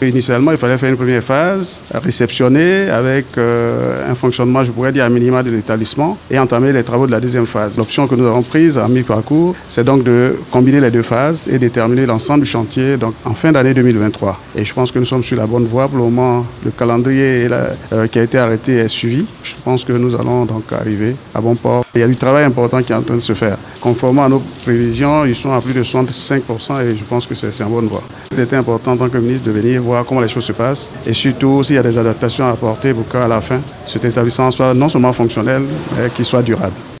Initialement, il fallait faire une première phase, réceptionner avec un fonctionnement, je pourrais dire, à minima de l'établissement et entamer les travaux de la deuxième phase. L'option que nous avons prise à mi-parcours, c'est donc de combiner les deux phases et de terminer l'ensemble du chantier donc, en fin d'année 2023. Et je pense que nous sommes sur la bonne voie. Pour le moment, le calendrier qui a été arrêté est suivi. Je pense que nous allons donc arriver à bon port. Il y a du travail important qui est en train de se faire. Conformément à nos prévisions, ils sont à plus de 65% et je pense que c'est en bonne voie. C'était important en tant que ministre de venir voir comment les choses se passent et surtout s'il y a des adaptations à apporter pour qu'à la fin, cet établissement soit non seulement fonctionnel, mais qu'il soit durable.